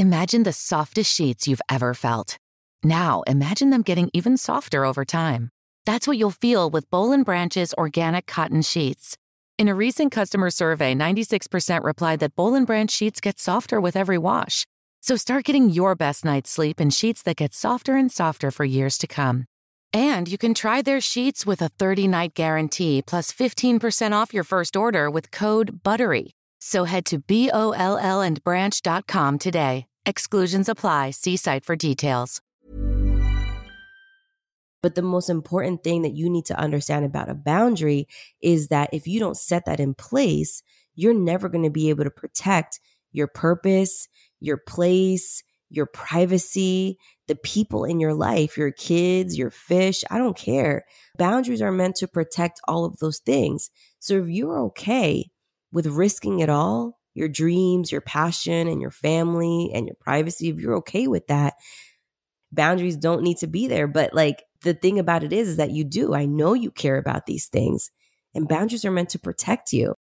Imagine the softest sheets you've ever felt. Now, imagine them getting even softer over time. That's what you'll feel with Boll & Branch's organic cotton sheets. In a recent customer survey, 96% replied that Boll & Branch sheets get softer with every wash. So start getting your best night's sleep in sheets that get softer and softer for years to come. And you can try their sheets with a 30-night guarantee plus 15% off your first order with code BUTTERY. So head to BOLLandbranch.com today. Exclusions apply. See site for details. But the most important thing that you need to understand about a boundary is that if you don't set that in place, you're never going to be able to protect your purpose, your place, your privacy, the people in your life, your kids, your fish. I don't care. Boundaries are meant to protect all of those things. So if you're okay with risking it all, your dreams, your passion, and your family and your privacy, if you're okay with that, boundaries don't need to be there. But like the thing about it is that you do. I know you care about these things, and boundaries are meant to protect you.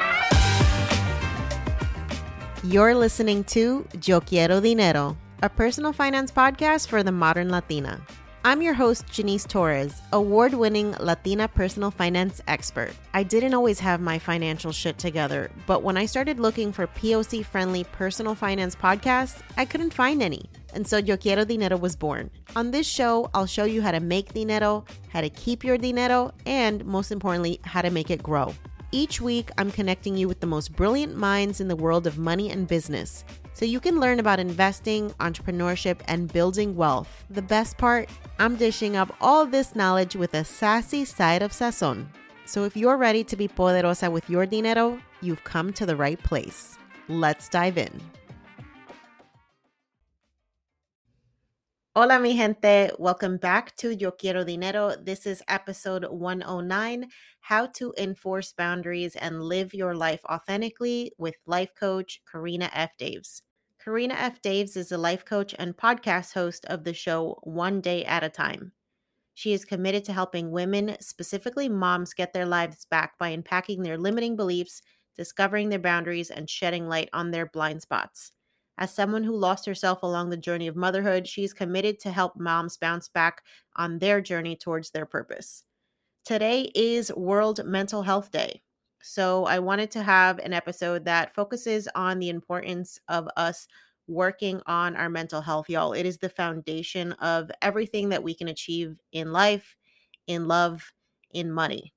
You're listening to Yo Quiero Dinero, a personal finance podcast for the modern Latina. I'm your host, Janice Torres, award-winning Latina personal finance expert. I didn't always have my financial shit together, but when I started looking for POC-friendly personal finance podcasts, I couldn't find any. And so Yo Quiero Dinero was born. On this show, I'll show you how to make dinero, how to keep your dinero, and most importantly, how to make it grow. Each week, I'm connecting you with the most brilliant minds in the world of money and business, so you can learn about investing, entrepreneurship, and building wealth. The best part, I'm dishing up all this knowledge with a sassy side of sazon. So if you're ready to be poderosa with your dinero, you've come to the right place. Let's dive in. Hola, mi gente. Welcome back to Yo Quiero Dinero. This is episode 109, How to Enforce Boundaries and Live Your Life Authentically with life coach Karina F. Daves. Karina F. Daves is a life coach and podcast host of the show One Day at a Time. She is committed to helping women, specifically moms, get their lives back by unpacking their limiting beliefs, discovering their boundaries, and shedding light on their blind spots. As someone who lost herself along the journey of motherhood, she is committed to help moms bounce back on their journey towards their purpose. Today is World Mental Health Day. So I wanted to have an episode that focuses on the importance of us working on our mental health, y'all. It is the foundation of everything that we can achieve in life, in love, in money.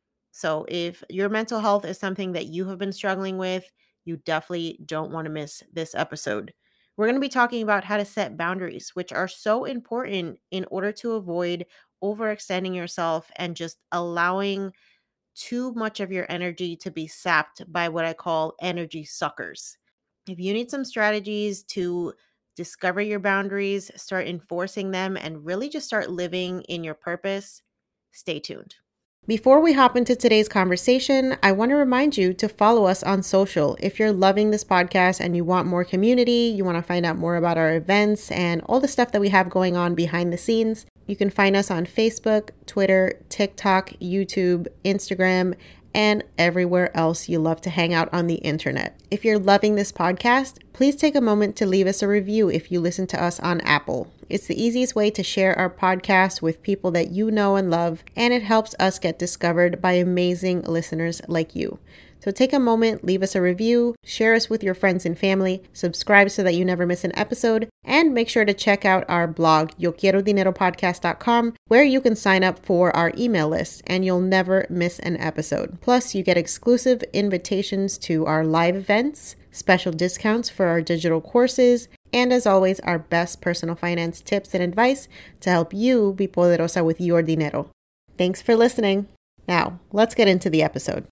So if your mental health is something that you have been struggling with, you definitely don't want to miss this episode. We're going to be talking about how to set boundaries, which are so important in order to avoid overextending yourself and just allowing too much of your energy to be sapped by what I call energy suckers. If you need some strategies to discover your boundaries, start enforcing them, and really just start living in your purpose, stay tuned. Before we hop into today's conversation, I want to remind you to follow us on social. If you're loving this podcast and you want more community, you want to find out more about our events and all the stuff that we have going on behind the scenes, you can find us on Facebook, Twitter, TikTok, YouTube, Instagram, and everywhere else you love to hang out on the internet. If you're loving this podcast, please take a moment to leave us a review if you listen to us on Apple. It's the easiest way to share our podcast with people that you know and love, and it helps us get discovered by amazing listeners like you. So take a moment, leave us a review, share us with your friends and family, subscribe so that you never miss an episode, and make sure to check out our blog, YoQuieroDineroPodcast.com, where you can sign up for our email list and you'll never miss an episode. Plus, you get exclusive invitations to our live events, special discounts for our digital courses, and as always, our best personal finance tips and advice to help you be poderosa with your dinero. Thanks for listening. Now, let's get into the episode.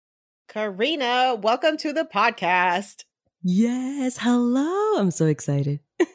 Karina, welcome to the podcast. Yes. Hello. I'm so excited.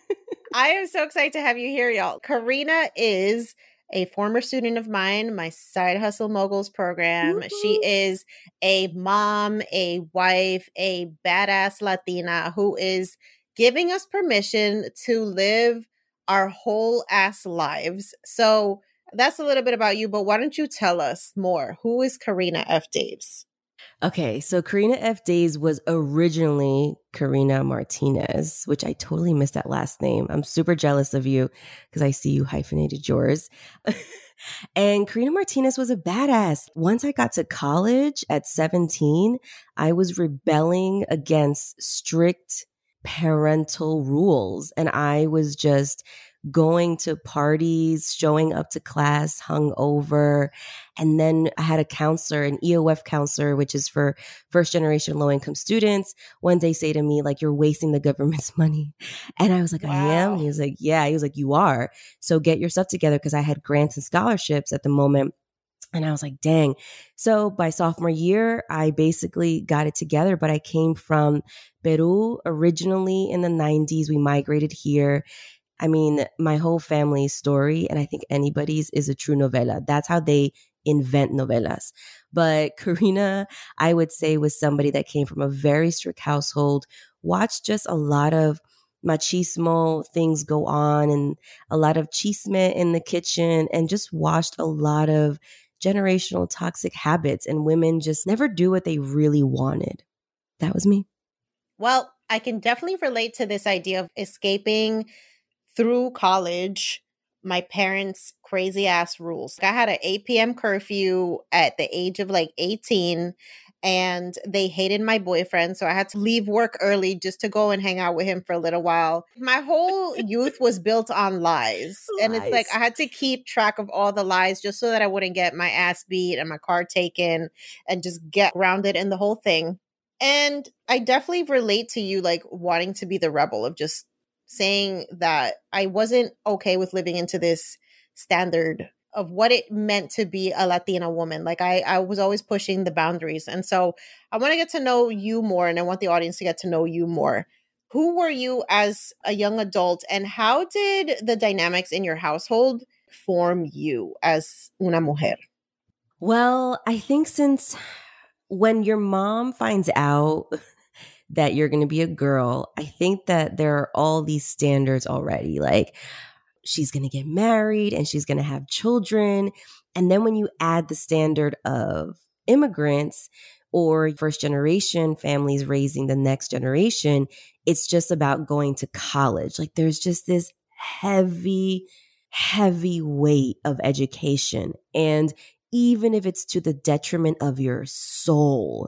I am so excited to have you here, y'all. Karina is a former student of mine, my Side Hustle Moguls program. Woo-hoo. She is a mom, a wife, a badass Latina who is giving us permission to live our whole ass lives. So that's a little bit about you, but why don't you tell us more? Who is Karina F. Daves? Okay, so Karina F. Days was originally Karina Martinez, which I totally missed that last name. I'm super jealous of you because I see you hyphenated yours. And Karina Martinez was a badass. Once I got to college at 17, I was rebelling against strict parental rules. And I was just going to parties, showing up to class hungover. And then I had a counselor, an EOF counselor, which is for first generation low income students, one day say to me, like, you're wasting the government's money. And I was like, I am. And he was like, yeah. He was like, you are. So get your stuff together, because I had grants and scholarships at the moment. And I was like, dang. So by sophomore year, I basically got it together, but I came from Peru originally in the 90s. We migrated here. I mean, my whole family's story, and I think anybody's, is a true novela. That's how they invent novelas. But Karina, I would say, was somebody that came from a very strict household, watched just a lot of machismo things go on and a lot of chisme in the kitchen, and just watched a lot of generational toxic habits, and women just never do what they really wanted. That was me. Well, I can definitely relate to this idea of escaping through college, my parents' crazy ass rules. I had an 8 p.m. curfew at the age of like 18, and they hated my boyfriend. So I had to leave work early just to go and hang out with him for a little while. My whole youth was built on lies. And it's like I had to keep track of all the lies just so that I wouldn't get my ass beat and my car taken and just get grounded in the whole thing. And I definitely relate to you, like wanting to be the rebel of just saying that I wasn't okay with living into this standard of what it meant to be a Latina woman. Like I was always pushing the boundaries. And so I want to get to know you more, and I want the audience to get to know you more. Who were you as a young adult, and how did the dynamics in your household form you as una mujer? Well, I think since when your mom finds out that you're going to be a girl, I think that there are all these standards already. Like, she's going to get married and she's going to have children. And then when you add the standard of immigrants or first generation families raising the next generation, it's just about going to college. Like, there's just this heavy weight of education. And even if it's to the detriment of your soul,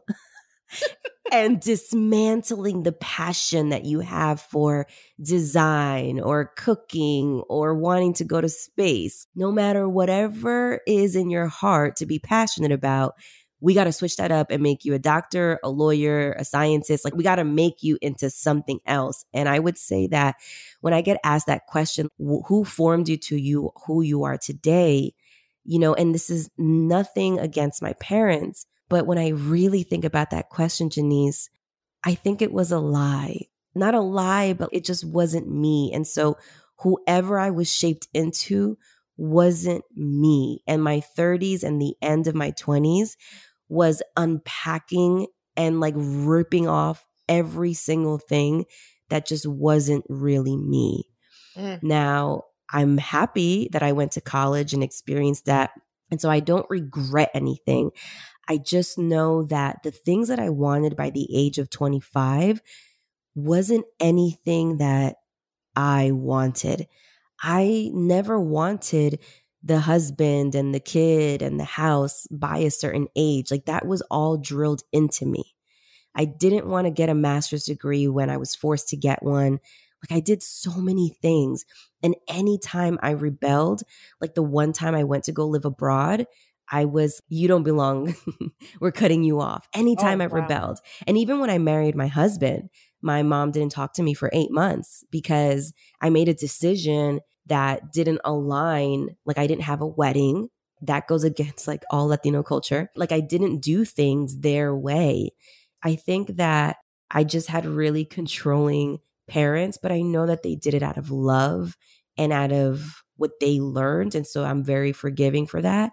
and dismantling the passion that you have for design or cooking or wanting to go to space, no matter whatever is in your heart to be passionate about, we got to switch that up and make you a doctor, a lawyer, a scientist. Like, we got to make you into something else. And I would say that when I get asked that question, who formed you to you, who you are today, you know, and this is nothing against my parents, but when I really think about that question, Janice, I think it was a lie. Not a lie, but it just wasn't me. And so whoever I was shaped into wasn't me. And my 30s and the end of my 20s was unpacking and like ripping off every single thing that just wasn't really me. Now, I'm happy that I went to college and experienced that. And so I don't regret anything. I just know that the things that I wanted by the age of 25 wasn't anything that I wanted. I never wanted the husband and the kid and the house by a certain age. Like, that was all drilled into me. I didn't want to get a master's degree when I was forced to get one. Like, I did so many things. And anytime I rebelled, like the one time I went to go live abroad, I was, you don't belong. We're cutting you off. Anytime I rebelled. And even when I married my husband, my mom didn't talk to me for 8 months because I made a decision that didn't align. Like, I didn't have a wedding. That goes against like all Latino culture. Like, I didn't do things their way. I think that I just had really controlling parents, but I know that they did it out of love and out of what they learned. And so I'm very forgiving for that.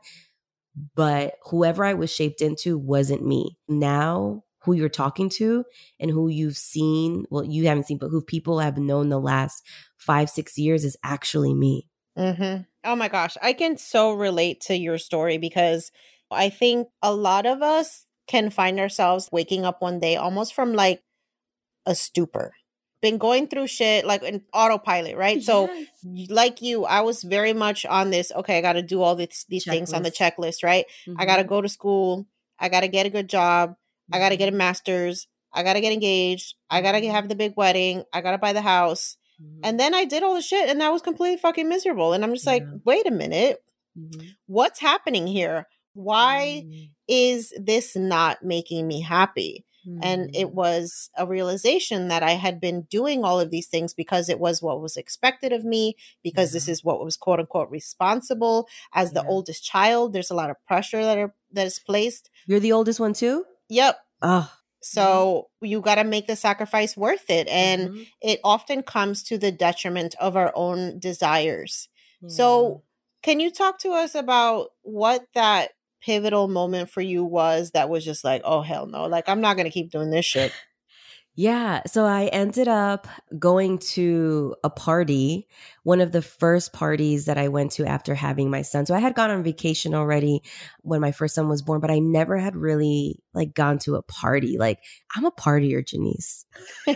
But whoever I was shaped into wasn't me. Now, who you're talking to and who you've seen, well, you haven't seen, but who people have known the last 5-6 years is actually me. Mm-hmm. Oh my gosh. I can so relate to your story because I think a lot of us can find ourselves waking up one day almost from like a stupor. Been going through shit like in autopilot, right? Yes. So like you, I was very much on this, okay, I got to do all these things on the checklist, right? I got to go to school. I got to get a good job. I got to get a master's. I got to get engaged. I got to have the big wedding. I got to buy the house. And then I did all the shit and I was completely fucking miserable. And I'm just like, wait a minute. What's happening here? Why is this not making me happy? And it was a realization that I had been doing all of these things because it was what was expected of me, because this is what was quote unquote responsible. As the oldest child, there's a lot of pressure that is placed. You're the oldest one too? Yep. Oh. So you got to make the sacrifice worth it. And it often comes to the detriment of our own desires. So can you talk to us about what that pivotal moment for you was that was just like, oh, hell no, like, I'm not going to keep doing this shit? Yeah. So I ended up going to a party, one of the first parties that I went to after having my son. So I had gone on vacation already when my first son was born, but I never had really like gone to a party. Like, I'm a partier, Janice.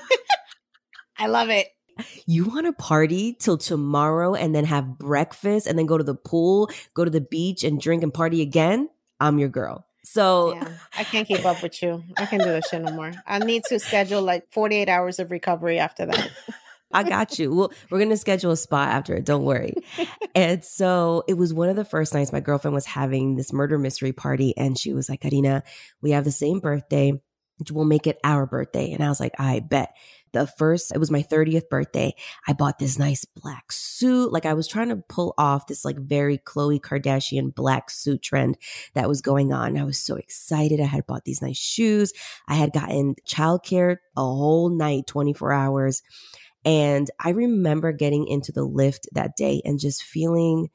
I love it. You want to party till tomorrow and then have breakfast and then go to the pool, go to the beach and drink and party again? I'm your girl. So yeah, I can't keep up with you. I can't do this shit no more. I need to schedule like 48 hours of recovery after that. I got you. Well, we're going to schedule a spa after it. Don't worry. And so it was one of the first nights my girlfriend was having this murder mystery party. And she was like, Karina, we have the same birthday. We'll make it our birthday. And I was like, I bet. It was my 30th birthday. I bought this nice black suit. Like I was trying to pull off this like very Khloe Kardashian black suit trend that was going on. I was so excited. I had bought these nice shoes. I had gotten childcare a whole night, 24 hours. And I remember getting into the lift that day and just feeling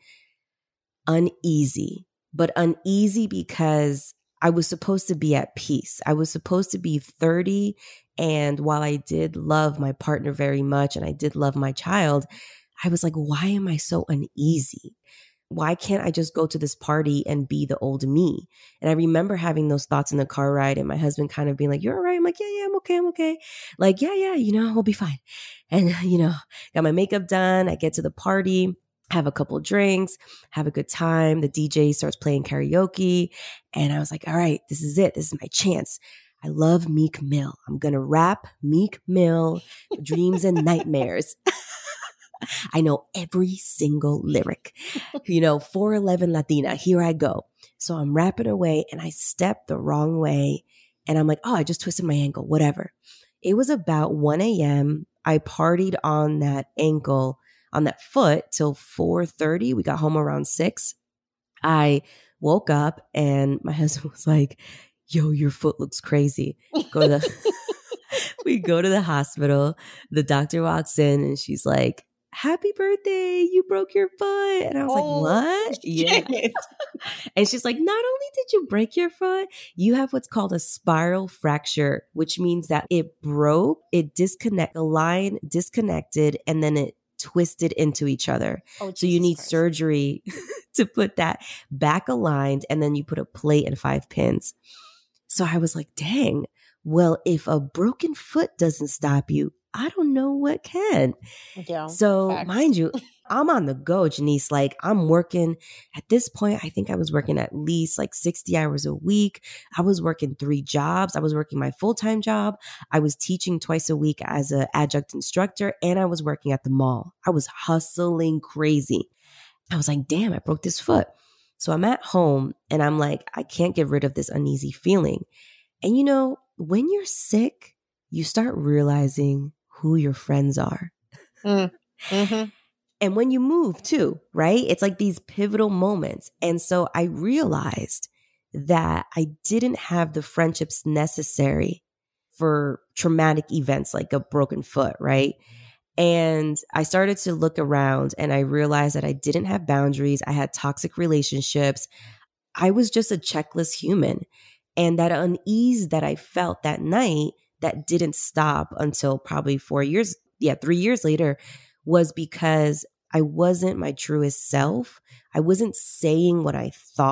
uneasy, but uneasy because I was supposed to be at peace. I was supposed to be 30. And while I did love my partner very much and I did love my child, I was like, why am I so uneasy? Why can't I just go to this party and be the old me? And I remember having those thoughts in the car ride and my husband kind of being like, you're all right. I'm like, yeah, I'm okay. Like, yeah, we'll be fine. And, got my makeup done. I get to the party, have a couple drinks, have a good time. The DJ starts playing karaoke. And I was like, all right, this is it. This is my chance. I love Meek Mill. I'm going to rap Meek Mill, Dreams and Nightmares. I know every single lyric. 4'11 Latina, here I go. So I'm rapping away and I stepped the wrong way. And I'm like, oh, I just twisted my ankle, whatever. It was about 1 a.m. I partied on that ankle, on that foot till 4:30. We got home around 6. I woke up and my husband was like, yo, your foot looks crazy. We go to the hospital. The doctor walks in and she's like, happy birthday, you broke your foot. And I was like, what? Shit. Yeah. And she's like, not only did you break your foot, you have what's called a spiral fracture, which means that it broke, the line disconnected, and then it twisted into each other. So you need surgery to put that back aligned, and then you put a plate and 5 pins. So I was like, dang, well, if a broken foot doesn't stop you, I don't know what can. Yeah, so facts. Mind you, I'm on the go, Janice. Like I'm working at this point. I think I was working at least like 60 hours a week. I was working 3 jobs. I was working my full-time job. I was teaching twice a week as an adjunct instructor, and I was working at the mall. I was hustling crazy. I was like, damn, I broke this foot. So I'm at home and I'm like, I can't get rid of this uneasy feeling. And when you're sick, you start realizing who your friends are. Mm-hmm. And when you move too, right? It's like these pivotal moments. And so I realized that I didn't have the friendships necessary for traumatic events like a broken foot, right? And I started to look around and I realized that I didn't have boundaries. I had toxic relationships. I was just a checklist human. And that unease that I felt that night that didn't stop until probably 3 years later was because I wasn't my truest self. I wasn't saying what I thought.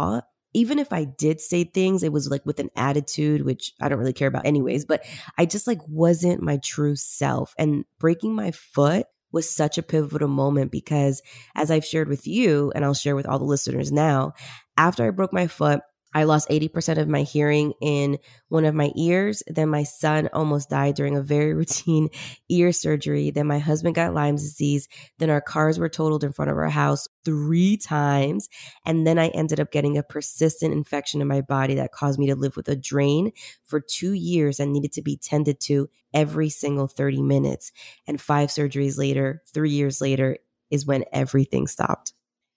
even if I did say things, it was like with an attitude, which I don't really care about anyways, but I just like wasn't my true self. And breaking my foot was such a pivotal moment because as I've shared with you, and I'll share with all the listeners now, after I broke my foot, I lost 80% of my hearing in one of my ears. Then my son almost died during a very routine ear surgery. Then my husband got Lyme's disease. Then our cars were totaled in front of our house 3 times. And then I ended up getting a persistent infection in my body that caused me to live with a drain for 2 years and needed to be tended to every single 30 minutes. And 5 surgeries later, 3 years later, is when everything stopped.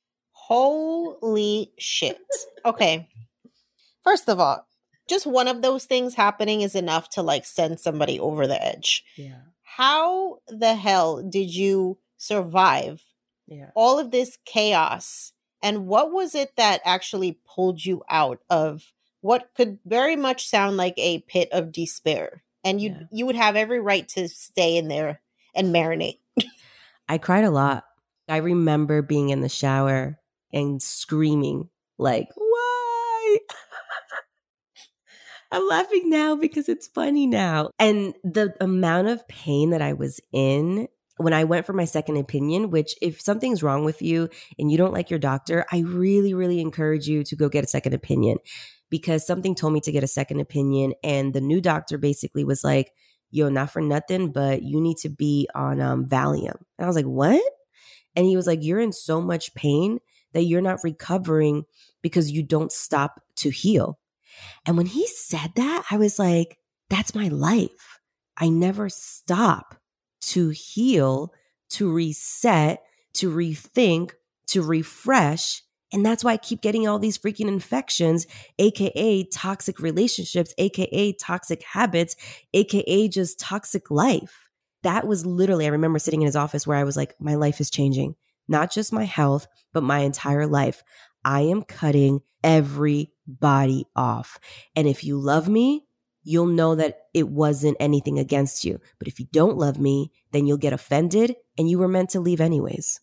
Holy shit. Okay. First of all, just one of those things happening is enough to like send somebody over the edge. Yeah. How the hell did you survive all of this chaos? And what was it that actually pulled you out of what could very much sound like a pit of despair? And you would have every right to stay in there and marinate. I cried a lot. I remember being in the shower and screaming like, why? I'm laughing now because it's funny now. And the amount of pain that I was in when I went for my second opinion, which if something's wrong with you and you don't like your doctor, I really, really encourage you to go get a second opinion because something told me to get a second opinion. And the new doctor basically was like, yo, not for nothing, but you need to be on Valium. And I was like, what? And he was like, you're in so much pain that you're not recovering because you don't stop to heal. And when he said that, I was like, that's my life. I never stop to heal, to reset, to rethink, to refresh. And that's why I keep getting all these freaking infections, AKA toxic relationships, AKA toxic habits, AKA just toxic life. That was literally, I remember sitting in his office where I was like, my life is changing, not just my health, but my entire life. I am cutting everybody off. And if you love me, you'll know that it wasn't anything against you. But if you don't love me, then you'll get offended and you were meant to leave anyways.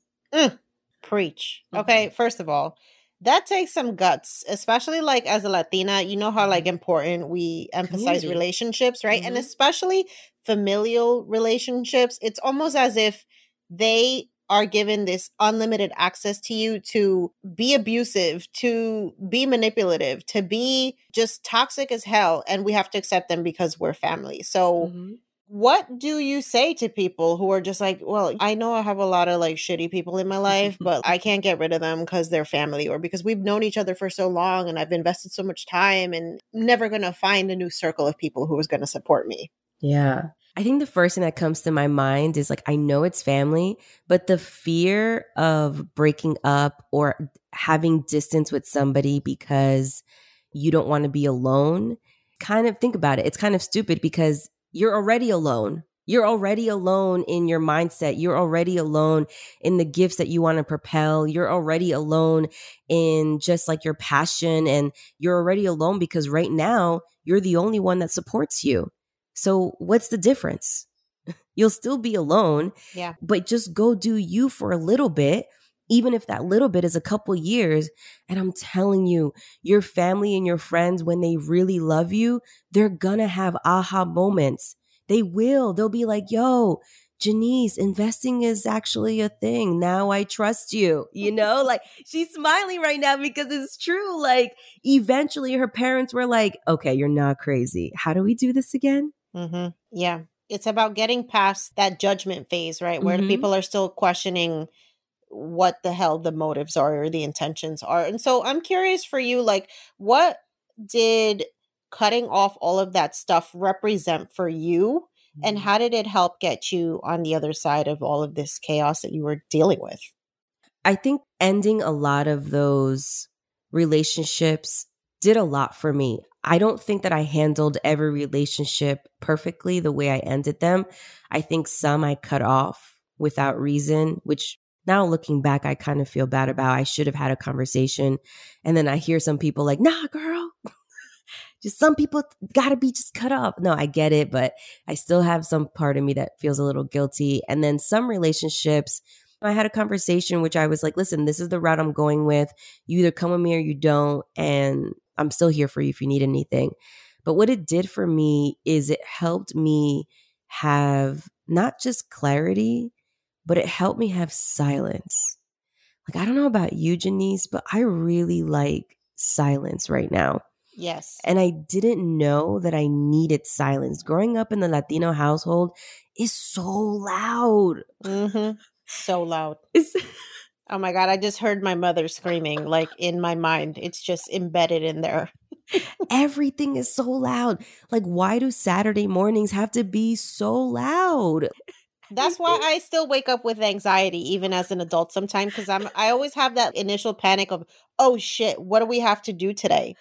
Preach. Okay, first of all, that takes some guts, especially like as a Latina, you know how like important we emphasize relationships, right? And especially familial relationships. It's almost as if they are given this unlimited access to you to be abusive, to be manipulative, to be just toxic as hell. And we have to accept them because we're family. So what do you say to people who are just like, well, I know I have a lot of like shitty people in my life, but I can't get rid of them because they're family or because we've known each other for so long and I've invested so much time and I'm never going to find a new circle of people who is going to support me. Yeah. I think the first thing that comes to my mind is like, I know it's family, but the fear of breaking up or having distance with somebody because you don't want to be alone, kind of think about it. It's kind of stupid because you're already alone. You're already alone in your mindset. You're already alone in the gifts that you want to propel. You're already alone in just like your passion. And you're already alone because right now you're the only one that supports you. So what's the difference? You'll still be alone, but just go do you for a little bit, even if that little bit is a couple years. And I'm telling you, your family and your friends, when they really love you, they're gonna have aha moments. They will. They'll be like, yo, Janice, investing is actually a thing. Now I trust you. You know, like she's smiling right now because it's true. Like eventually her parents were like, okay, you're not crazy. How do we do this again? Yeah. It's about getting past that judgment phase, right? Where people are still questioning what the hell the motives are or the intentions are. And so I'm curious for you, like, what did cutting off all of that stuff represent for you? And how did it help get you on the other side of all of this chaos that you were dealing with? I think ending a lot of those relationships did a lot for me. I don't think that I handled every relationship perfectly the way I ended them. I think some I cut off without reason, which now looking back, I kind of feel bad about. I should have had a conversation. And then I hear some people like, nah, girl, just some people gotta be just cut off. No, I get it, but I still have some part of me that feels a little guilty. And then some relationships, I had a conversation which I was like, listen, this is the route I'm going with. You either come with me or you don't. And I'm still here for you if you need anything. But what it did for me is it helped me have not just clarity, but it helped me have silence. Like, I don't know about you, Janice, but I really like silence right now. Yes. And I didn't know that I needed silence. Growing up in the Latino household is so loud. Mm-hmm. So loud. It's Oh my God. I just heard my mother screaming like in my mind. It's just embedded in there. everything is so loud. Like, why do Saturday mornings have to be so loud? That's why I still wake up with anxiety, even as an adult sometimes, because I always have that initial panic of, oh shit, what do we have to do today?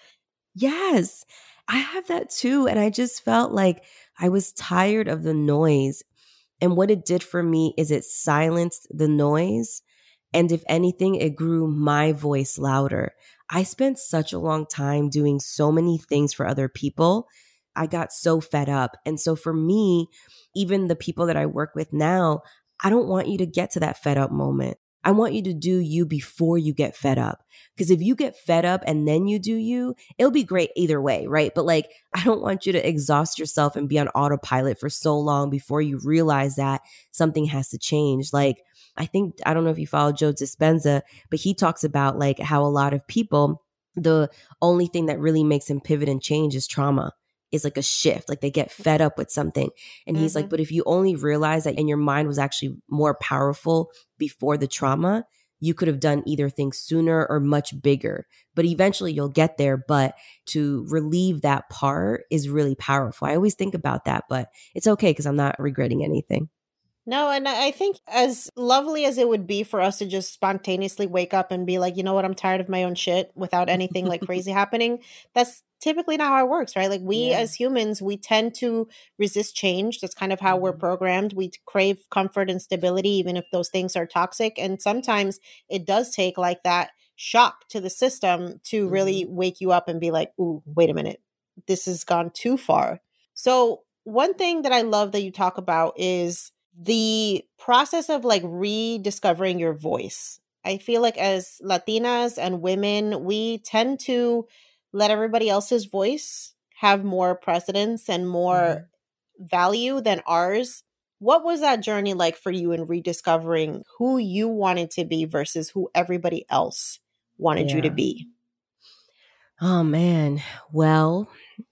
Yes, I have that too. And I just felt like I was tired of the noise. And what it did for me is it silenced the noise. And if anything, it grew my voice louder. I spent such a long time doing so many things for other people. I got so fed up. And so for me, even the people that I work with now, I don't want you to get to that fed up moment. I want you to do you before you get fed up. Because if you get fed up and then you do you, it'll be great either way, right? But like, I don't want you to exhaust yourself and be on autopilot for so long before you realize that something has to change. Like, I don't know if you follow Joe Dispenza, but he talks about like how a lot of people, the only thing that really makes them pivot and change is trauma. Is like a shift, like they get fed up with something. And he's like, but if you only realize that and your mind was actually more powerful before the trauma, you could have done either thing sooner or much bigger. But eventually you'll get there. But to relieve that part is really powerful. I always think about that, but it's okay because I'm not regretting anything. No, and I think as lovely as it would be for us to just spontaneously wake up and be like, you know what, I'm tired of my own shit without anything like crazy happening, that's typically not how it works, right? Like we as humans, we tend to resist change. That's kind of how we're programmed. We crave comfort and stability, even if those things are toxic. And sometimes it does take like that shock to the system to really wake you up and be like, ooh, wait a minute, this has gone too far. So one thing that I love that you talk about is the process of like rediscovering your voice. I feel like as Latinas and women, we tend to let everybody else's voice have more precedence and more value than ours. What was that journey like for you in rediscovering who you wanted to be versus who everybody else wanted you to be? Oh man. Well,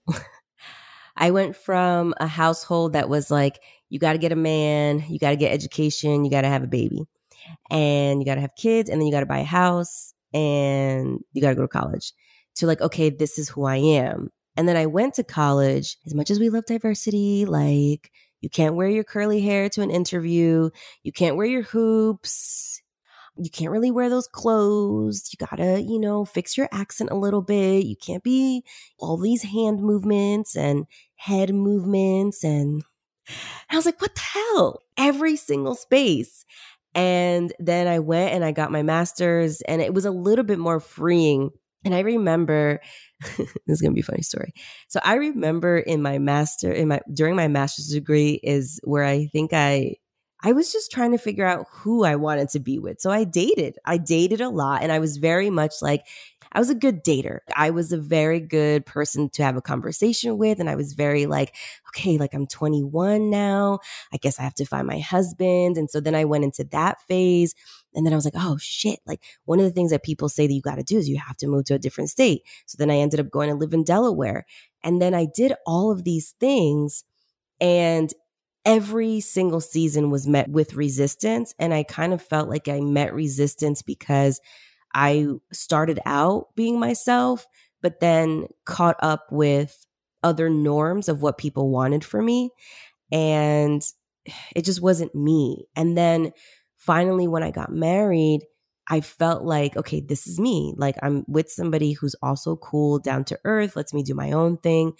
I went from a household that was like, you got to get a man, you got to get education, you got to have a baby, and you got to have kids, and then you got to buy a house, and you got to go to college. To like, okay, this is who I am. And then I went to college. As much as we love diversity, like you can't wear your curly hair to an interview, you can't wear your hoops, you can't really wear those clothes. You gotta, fix your accent a little bit. You can't be all these hand movements and head movements. And I was like, what the hell? Every single space. And then I went and I got my master's, and it was a little bit more freeing. And I remember, this is going to be a funny story. So I remember during my master's degree is where I think I was just trying to figure out who I wanted to be with. So I dated a lot, and I was very much like, I was a good dater. I was a very good person to have a conversation with. And I was very like, okay, like I'm 21 now. I guess I have to find my husband. And so then I went into that phase. And then I was like, oh shit. Like one of the things that people say that you got to do is you have to move to a different state. So then I ended up going to live in Delaware. And then I did all of these things, and every single season was met with resistance. And I kind of felt like I met resistance because I started out being myself, but then caught up with other norms of what people wanted for me. And it just wasn't me. And then finally, when I got married, I felt like, okay, this is me. Like I'm with somebody who's also cool, down to earth, lets me do my own thing.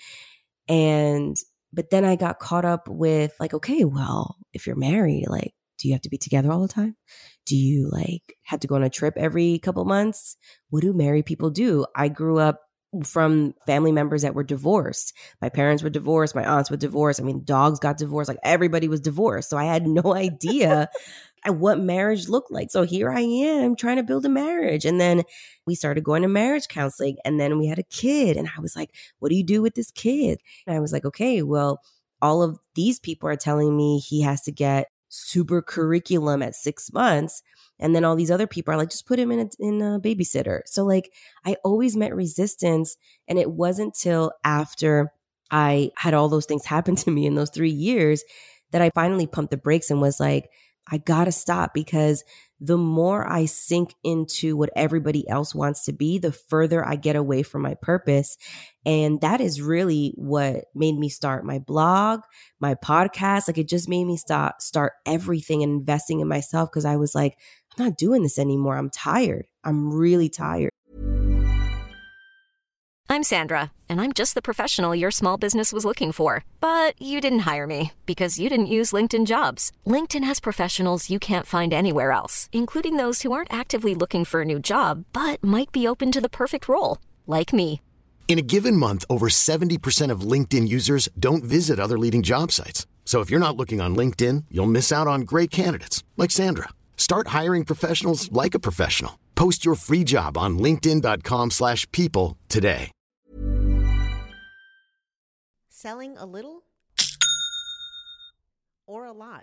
But then I got caught up with like, okay, well, if you're married, like, do you have to be together all the time? Do you like have to go on a trip every couple months? What do married people do? I grew up from family members that were divorced. My parents were divorced. My aunts were divorced. I mean, dogs got divorced. Like everybody was divorced. So I had no idea what marriage looked like. So here I am trying to build a marriage. And then we started going to marriage counseling, and then we had a kid. And I was like, what do you do with this kid? And I was like, okay, well, all of these people are telling me he has to get super curriculum at 6 months. And then all these other people are like, just put him in a babysitter. So like, I always met resistance. And it wasn't till after I had all those things happen to me in those 3 years that I finally pumped the brakes and was like, I gotta stop, because the more I sink into what everybody else wants to be, the further I get away from my purpose. And that is really what made me start my blog, my podcast. Like, it just made me start everything and investing in myself, because I was like, I'm not doing this anymore. I'm tired. I'm really tired. I'm Sandra, and I'm just the professional your small business was looking for. But you didn't hire me because you didn't use LinkedIn Jobs. LinkedIn has professionals you can't find anywhere else, including those who aren't actively looking for a new job, but might be open to the perfect role, like me. In a given month, over 70% of LinkedIn users don't visit other leading job sites. So if you're not looking on LinkedIn, you'll miss out on great candidates like Sandra. Start hiring professionals like a professional. Post your free job on linkedin.com/people today. Selling a little or a lot?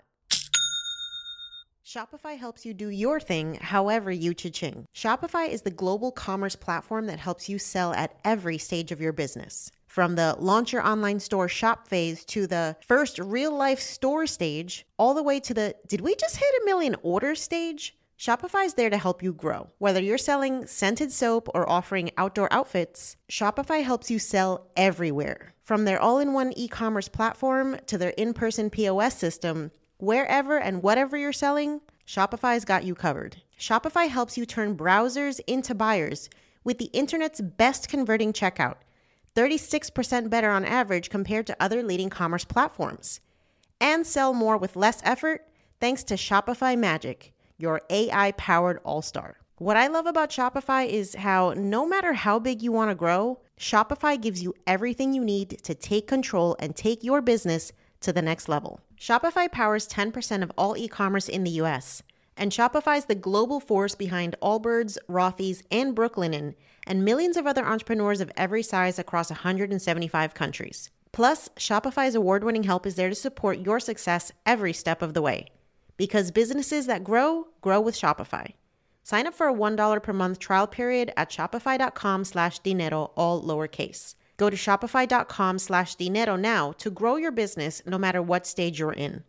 Shopify helps you do your thing however you cha-ching. Shopify is the global commerce platform that helps you sell at every stage of your business. From the launch your online store shop phase to the first real life store stage, all the way to the did we just hit 1 million orders stage? Shopify is there to help you grow. Whether you're selling scented soap or offering outdoor outfits, Shopify helps you sell everywhere. From their all-in-one e-commerce platform to their in-person POS system, wherever and whatever you're selling, Shopify's got you covered. Shopify helps you turn browsers into buyers with the internet's best converting checkout, 36% better on average compared to other leading commerce platforms. And sell more with less effort thanks to Shopify Magic, your AI-powered all-star. What I love about Shopify is how no matter how big you want to grow, Shopify gives you everything you need to take control and take your business to the next level. Shopify powers 10% of all e-commerce in the US, and Shopify is the global force behind Allbirds, Rothy's, and Brooklinen, and millions of other entrepreneurs of every size across 175 countries. Plus, Shopify's award-winning help is there to support your success every step of the way. Because businesses that grow, grow with Shopify. Sign up for a $1 per month trial period at shopify.com/dinero, all lowercase. Go to shopify.com/dinero now to grow your business no matter what stage you're in.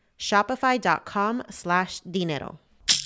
Shopify.com/dinero.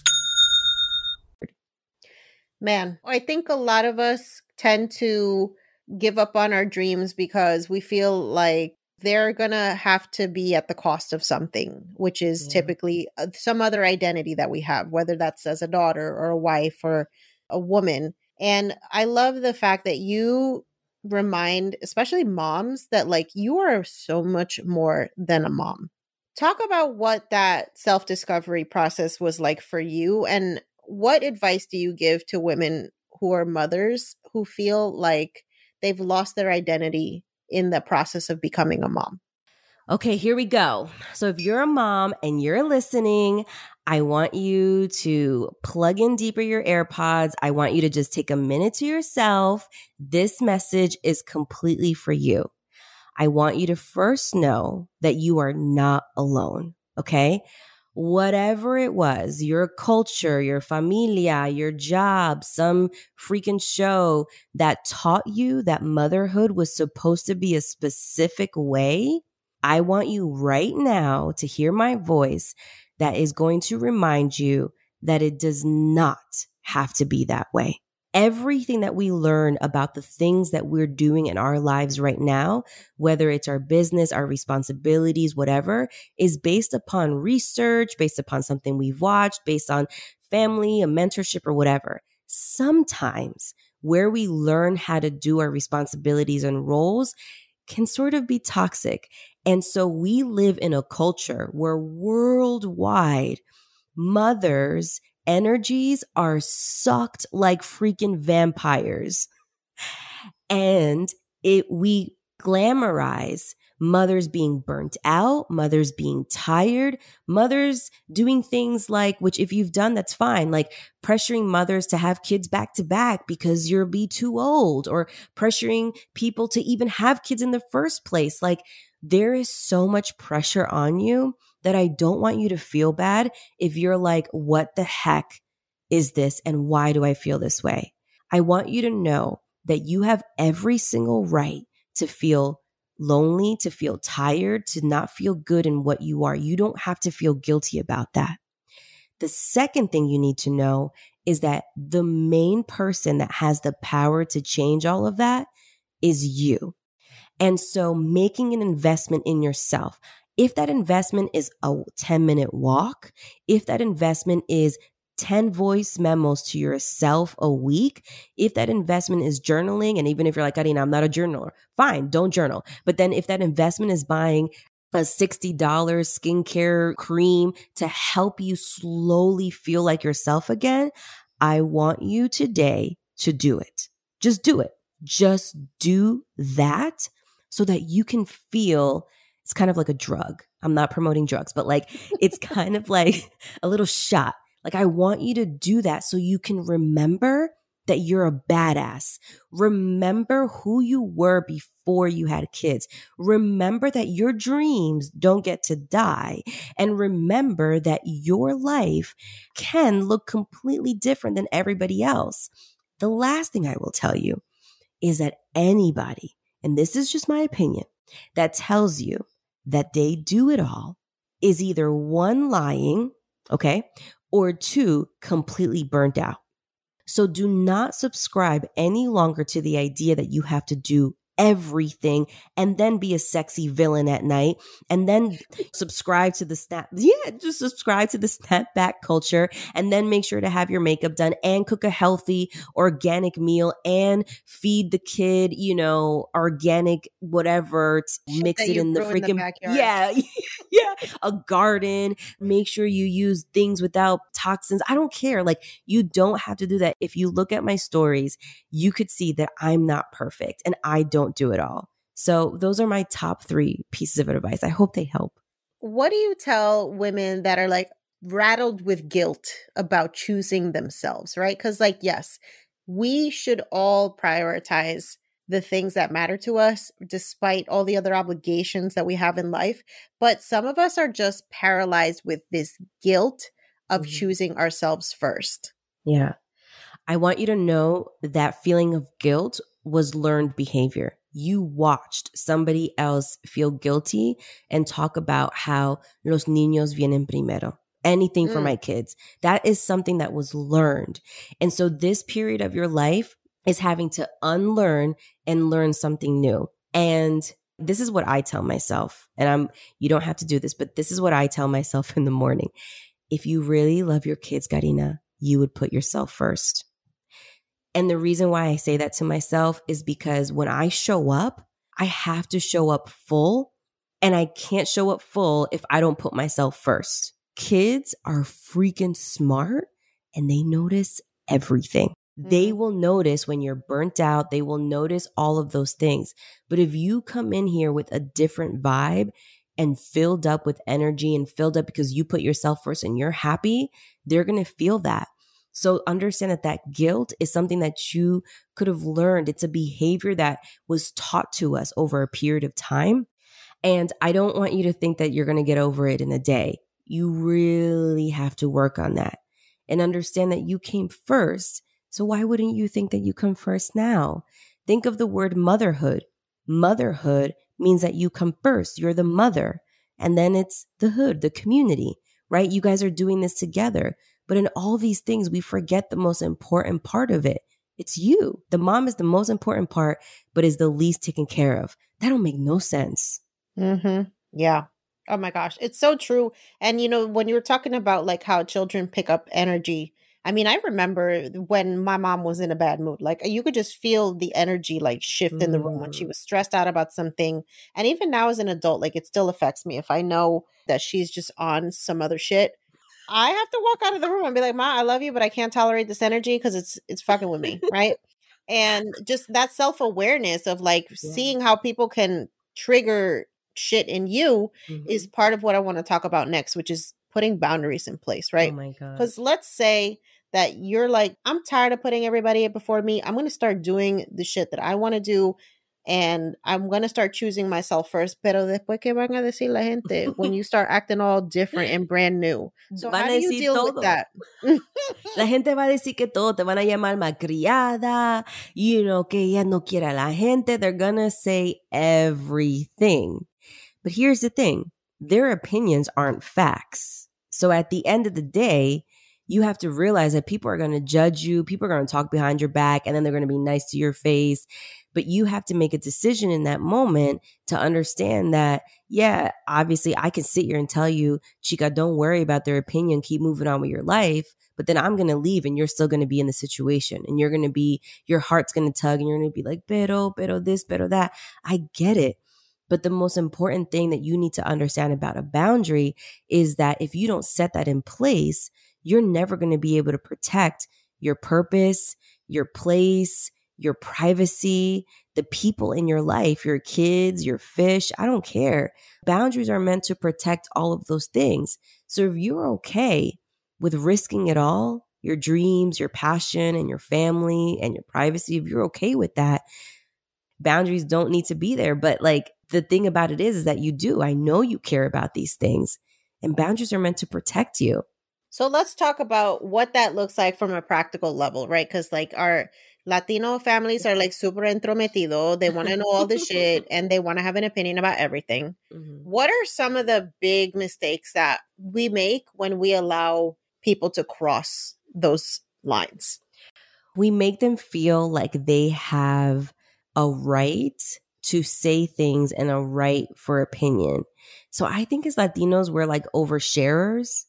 Man, I think a lot of us tend to give up on our dreams because we feel like they're going to have to be at the cost of something, which is typically some other identity that we have, whether that's as a daughter or a wife or a woman. And I love the fact that you remind, especially moms, that like you are so much more than a mom. Talk about what that self-discovery process was like for you, and what advice do you give to women who are mothers who feel like they've lost their identity in the process of becoming a mom? Okay, here we go. So if you're a mom and you're listening, I want you to plug in deeper your AirPods. I want you to just take a minute to yourself. This message is completely for you. I want you to first know that you are not alone, okay? Whatever it was, your culture, your familia, your job, some freaking show that taught you that motherhood was supposed to be a specific way, I want you right now to hear my voice that is going to remind you that it does not have to be that way. Everything that we learn about the things that we're doing in our lives right now, whether it's our business, our responsibilities, whatever, is based upon research, based upon something we've watched, based on family, a mentorship, or whatever. Sometimes where we learn how to do our responsibilities and roles can sort of be toxic. And so we live in a culture where worldwide mothers' energies are sucked like freaking vampires. And we glamorize mothers being burnt out, mothers being tired, mothers doing things like, which if you've done, that's fine, like pressuring mothers to have kids back to back because you'll be too old, or pressuring people to even have kids in the first place. Like, there is so much pressure on you that I don't want you to feel bad if you're like, what the heck is this? And why do I feel this way? I want you to know that you have every single right to feel lonely, to feel tired, to not feel good in what you are. You don't have to feel guilty about that. The second thing you need to know is that the main person that has the power to change all of that is you. And so making an investment in yourself, if that investment is a 10-minute walk, if that investment is 10 voice memos to yourself a week, if that investment is journaling, and even if you're like, Karina, I'm not a journaler, fine, don't journal. But then if that investment is buying a $60 skincare cream to help you slowly feel like yourself again, I want you today to do it. Just do it. Just do that so that you can feel, it's kind of like a drug. I'm not promoting drugs, but like, it's kind of like a little shot. Like, I want you to do that so you can remember that you're a badass. Remember who you were before you had kids. Remember that your dreams don't get to die. And remember that your life can look completely different than everybody else. The last thing I will tell you is that anybody, and this is just my opinion, that tells you that they do it all is either one, lying, okay, or two, completely burnt out. So do not subscribe any longer to the idea that you have to do everything and then be a sexy villain at night and then subscribe to the just subscribe to the snapback culture and then make sure to have your makeup done and cook a healthy organic meal and feed the kid, organic whatever, mix it in the freaking backyard. Yeah, a garden. Make sure you use things without toxins. I don't care. Like, you don't have to do that. If you look at my stories, you could see that I'm not perfect and I don't do it all. So those are my top 3 pieces of advice. I hope they help. What do you tell women that are like rattled with guilt about choosing themselves, right? Because like, yes, we should all prioritize the things that matter to us, despite all the other obligations that we have in life. But some of us are just paralyzed with this guilt of choosing ourselves first. Yeah. I want you to know that feeling of guilt was learned behavior. You watched somebody else feel guilty and talk about how los niños vienen primero. Anything for my kids. That is something that was learned. And so this period of your life is having to unlearn and learn something new. And this is what I tell myself. And you don't have to do this, but this is what I tell myself in the morning. If you really love your kids, Karina, you would put yourself first. And the reason why I say that to myself is because when I show up, I have to show up full, and I can't show up full if I don't put myself first. Kids are freaking smart and they notice everything. They will notice when you're burnt out. They will notice all of those things. But if you come in here with a different vibe and filled up with energy and filled up because you put yourself first and you're happy, they're going to feel that. So understand that guilt is something that you could have learned. It's a behavior that was taught to us over a period of time. And I don't want you to think that you're going to get over it in a day. You really have to work on that and understand that you came first. So why wouldn't you think that you come first now? Think of the word motherhood. Motherhood means that you come first. You're the mother. And then it's the hood, the community, right? You guys are doing this together. But in all these things, we forget the most important part of it. It's you. The mom is the most important part, but is the least taken care of. That don't make no sense. Yeah. Oh my gosh. It's so true. And when you were talking about like how children pick up energy, I mean, I remember when my mom was in a bad mood, like you could just feel the energy like shift in the room when she was stressed out about something. And even now as an adult, like it still affects me. If I know that she's just on some other shit, I have to walk out of the room and be like, Ma, I love you, but I can't tolerate this energy because it's fucking with me. Right. And just that self-awareness of like seeing how people can trigger shit in you is Mhm. part of what I want to talk about next, which is putting boundaries in place, Oh right? my God. Because let's say that you're like, I'm tired of putting everybody before me. I'm going to start doing the shit that I want to do. And I'm going to start choosing myself first. Pero después, ¿qué van a decir la gente when you start acting all different and brand new? So Van how a do you decir deal with todo. that? La gente va a decir que todo, te van a llamar malcriada, que ella no quiere a la gente. They're gonna say everything. But here's the thing. Their opinions aren't facts. So at the end of the day, you have to realize that people are going to judge you. People are going to talk behind your back and then they're going to be nice to your face. But you have to make a decision in that moment to understand that, yeah, obviously I can sit here and tell you, Chica, don't worry about their opinion. Keep moving on with your life. But then I'm going to leave and you're still going to be in the situation and you're going to be, your heart's going to tug and you're going to be like, pero this, pero that. I get it. But the most important thing that you need to understand about a boundary is that if you don't set that in place, you're never going to be able to protect your purpose, your place, your privacy, the people in your life, your kids, your fish. I don't care. Boundaries are meant to protect all of those things. So if you're okay with risking it all, your dreams, your passion, and your family and your privacy, if you're okay with that, boundaries don't need to be there. But like the thing about it is that you do. I know you care about these things and boundaries are meant to protect you. So let's talk about what that looks like from a practical level, right? Because like our Latino families are like super entrometido. They want to know all the shit and they want to have an opinion about everything. Mm-hmm. What are some of the big mistakes that we make when we allow people to cross those lines? We make them feel like they have a right to say things and a right for opinion. So I think as Latinos, we're like oversharers.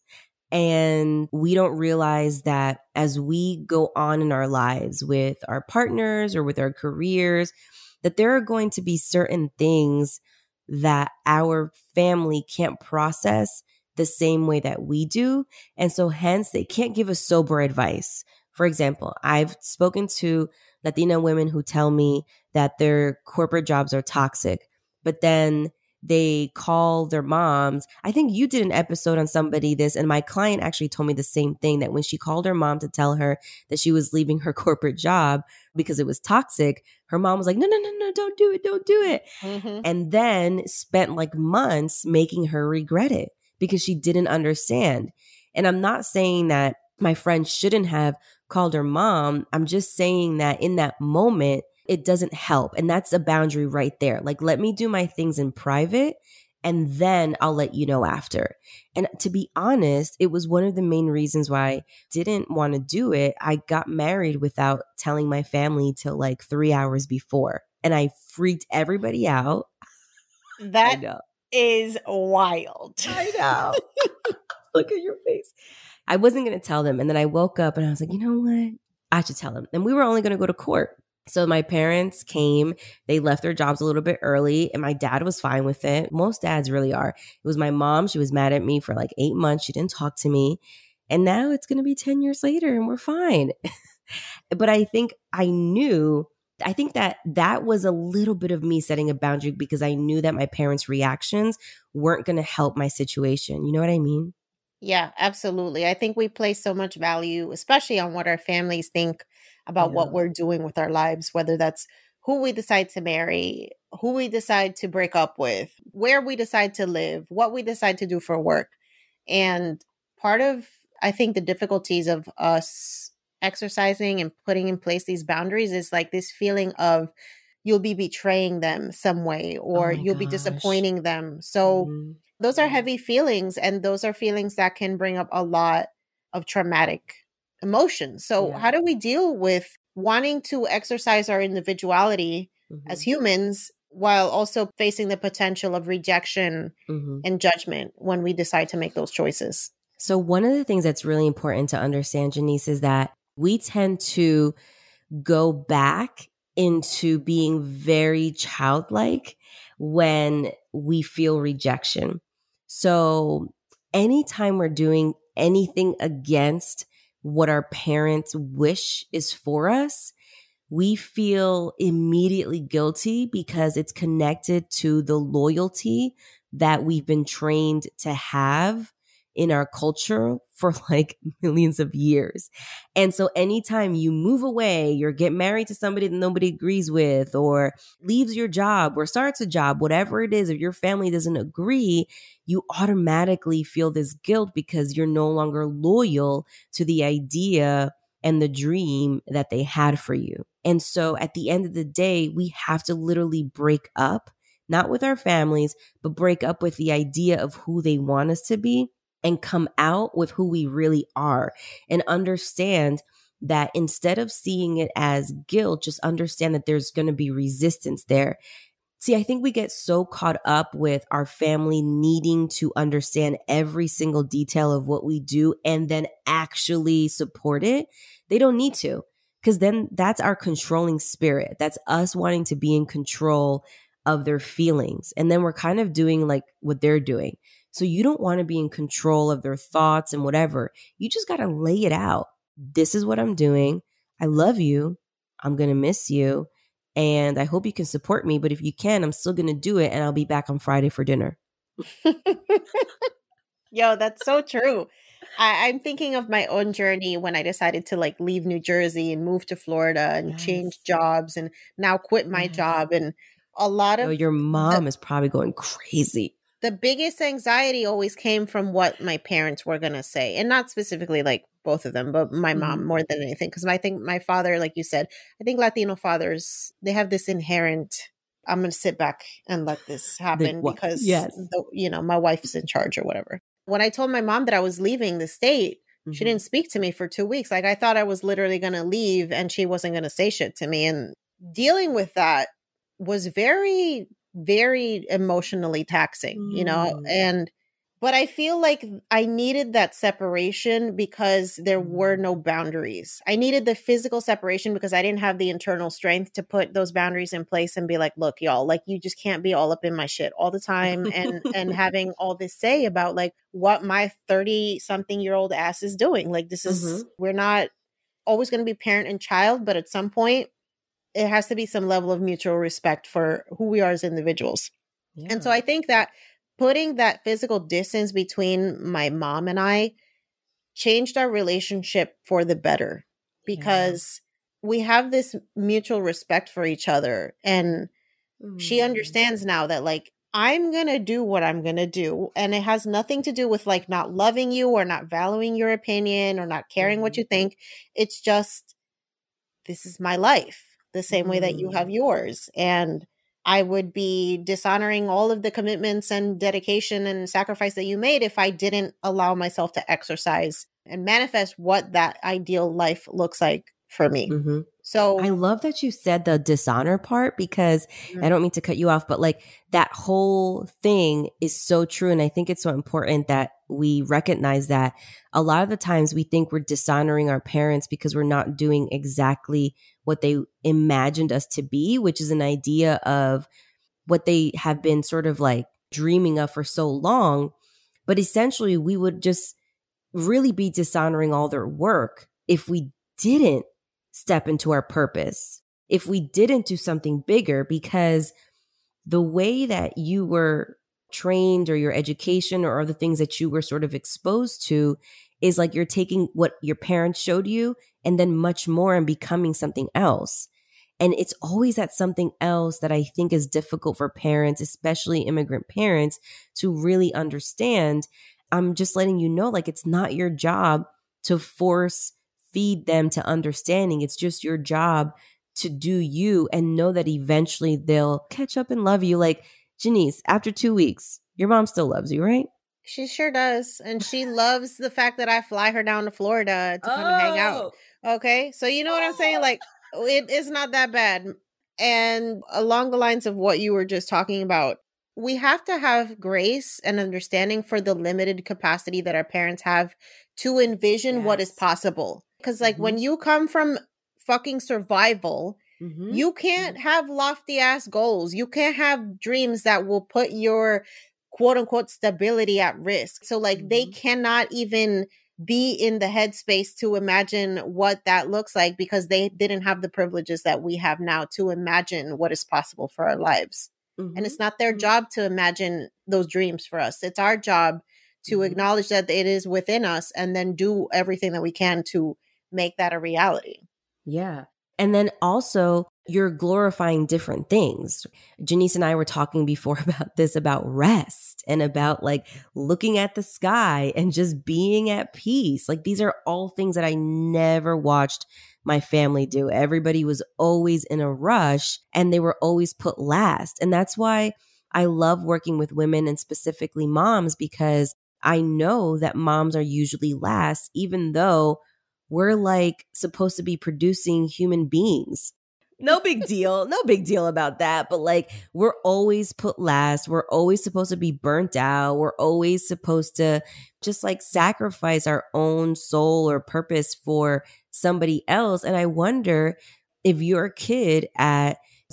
And we don't realize that as we go on in our lives with our partners or with our careers, that there are going to be certain things that our family can't process the same way that we do. And so hence they can't give us sober advice. For example, I've spoken to Latina women who tell me that their corporate jobs are toxic, but then they call their moms. I think you did an episode on somebody this, and my client actually told me the same thing, that when she called her mom to tell her that she was leaving her corporate job because it was toxic, her mom was like, no, don't do it. Mm-hmm. And then spent like months making her regret it because she didn't understand. And I'm not saying that my friend shouldn't have called her mom. I'm just saying that in that moment, it doesn't help. And that's a boundary right there. Like, let me do my things in private and then I'll let you know after. And to be honest, it was one of the main reasons why I didn't want to do it. I got married without telling my family till like 3 hours before. And I freaked everybody out. That is wild. I know. Look at your face. I wasn't going to tell them. And then I woke up and I was like, you know what? I should tell them. And we were only going to go to court. So my parents came, they left their jobs a little bit early and my dad was fine with it. Most dads really are. It was my mom. She was mad at me for like 8 months. She didn't talk to me. And now it's going to be 10 years later and we're fine. But I think that was a little bit of me setting a boundary because I knew that my parents' reactions weren't going to help my situation. You know what I mean? Yeah, absolutely. I think we place so much value, especially on what our families think about what we're doing with our lives, whether that's who we decide to marry, who we decide to break up with, where we decide to live, what we decide to do for work. And part of, I think, the difficulties of us exercising and putting in place these boundaries is like this feeling of you'll be betraying them some way or you'll be disappointing them. So those are heavy feelings, and those are feelings that can bring up a lot of traumatic emotions. So how do we deal with wanting to exercise our individuality as humans while also facing the potential of rejection and judgment when we decide to make those choices? So one of the things that's really important to understand, Janice, is that we tend to go back into being very childlike when we feel rejection. So anytime we're doing anything against what our parents wish is for us, we feel immediately guilty because it's connected to the loyalty that we've been trained to have in our culture for like millions of years. And so anytime you move away or get married to somebody that nobody agrees with, or leaves your job or starts a job, whatever it is, if your family doesn't agree, you automatically feel this guilt because you're no longer loyal to the idea and the dream that they had for you. And so at the end of the day, we have to literally break up, not with our families, but break up with the idea of who they want us to be and come out with who we really are, and understand that instead of seeing it as guilt, just understand that there's going to be resistance there. See, I think we get so caught up with our family needing to understand every single detail of what we do and then actually support it. They don't need to, because then that's our controlling spirit. That's us wanting to be in control of their feelings. And then we're kind of doing like what they're doing. So you don't want to be in control of their thoughts and whatever. You just got to lay it out. This is what I'm doing. I love you. I'm going to miss you. And I hope you can support me. But if you can, I'm still going to do it. And I'll be back on Friday for dinner. Yo, that's so true. I'm thinking of my own journey when I decided to like leave New Jersey and move to Florida and change jobs and now quit my job. And a lot of your mom is probably going crazy. The biggest anxiety always came from what my parents were going to say, and not specifically like both of them, but my mom more than anything. Because I think my father, like you said, I think Latino fathers, they have this inherent, I'm going to sit back and let this happen because, my wife's in charge or whatever. When I told my mom that I was leaving the state, she didn't speak to me for 2 weeks. Like I thought I was literally going to leave and she wasn't going to say shit to me. And dealing with that was very, very emotionally taxing, but I feel like I needed that separation because there were no boundaries. I needed the physical separation because I didn't have the internal strength to put those boundaries in place and be like, look, y'all, like you just can't be all up in my shit all the time and having all this say about like what my 30-something-year-old ass is doing. Like this is, we're not always going to be parent and child, but at some point it has to be some level of mutual respect for who we are as individuals. Yeah. And so I think that putting that physical distance between my mom and I changed our relationship for the better because we have this mutual respect for each other. And she understands now that like, I'm going to do what I'm going to do. And it has nothing to do with like not loving you or not valuing your opinion or not caring what you think. It's just, this is my life. The same way that you have yours. And I would be dishonoring all of the commitments and dedication and sacrifice that you made if I didn't allow myself to exercise and manifest what that ideal life looks like for me. So I love that you said the dishonor part because I don't mean to cut you off, but like that whole thing is so true. And I think it's so important that we recognize that a lot of the times we think we're dishonoring our parents because we're not doing exactly what they imagined us to be, which is an idea of what they have been sort of like dreaming of for so long. But essentially, we would just really be dishonoring all their work if we didn't step into our purpose, if we didn't do something bigger, because the way that you were trained or your education or other things that you were sort of exposed to is like you're taking what your parents showed you and then much more and becoming something else. And it's always that something else that I think is difficult for parents, especially immigrant parents, to really understand. I'm just letting you know, like, it's not your job to force feed them to understanding. It's just your job to do you and know that eventually they'll catch up and love you. Like, Janice, after 2 weeks, your mom still loves you, right? She sure does. And she loves the fact that I fly her down to Florida to come and hang out. Okay. So you know what I'm saying? Like, it is not that bad. And along the lines of what you were just talking about, we have to have grace and understanding for the limited capacity that our parents have to envision what is possible. Because like when you come from fucking survival, you can't have lofty ass goals. You can't have dreams that will put your quote unquote stability at risk. So like they cannot even be in the headspace to imagine what that looks like because they didn't have the privileges that we have now to imagine what is possible for our lives. And it's not their job to imagine those dreams for us. It's our job to acknowledge that it is within us and then do everything that we can to make that a reality. Yeah. And then also you're glorifying different things. Janice and I were talking before about this, about rest and about like looking at the sky and just being at peace. Like these are all things that I never watched my family do. Everybody was always in a rush and they were always put last. And that's why I love working with women and specifically moms, because I know that moms are usually last, even though we're like supposed to be producing human beings. No big deal. No big deal about that. But like, we're always put last. We're always supposed to be burnt out. We're always supposed to just like sacrifice our own soul or purpose for somebody else. And I wonder if your kid at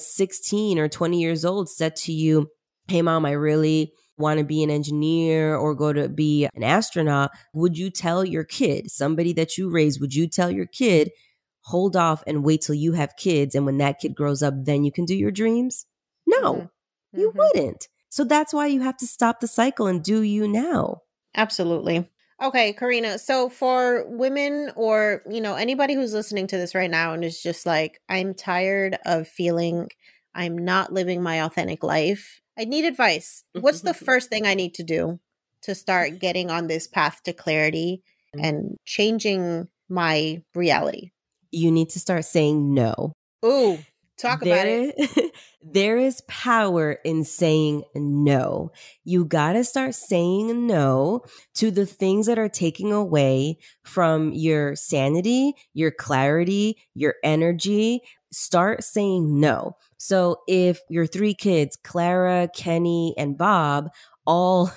16 or 20 years old said to you, hey, mom, I really want to be an engineer or go to be an astronaut, would you tell your kid, somebody that you raised, would you tell your kid, hold off and wait till you have kids, and when that kid grows up, then you can do your dreams? No, you wouldn't. So that's why you have to stop the cycle and do you now. Absolutely. Okay, Karina. So for women or, anybody who's listening to this right now and is just like, I'm tired of feeling I'm not living my authentic life, I need advice. What's the first thing I need to do to start getting on this path to clarity and changing my reality? You need to start saying no. Ooh, talk about it. There is power in saying no. You got to start saying no to the things that are taking away from your sanity, your clarity, your energy. Start saying no. So if your 3 kids, Clara, Kenny, and Bob, all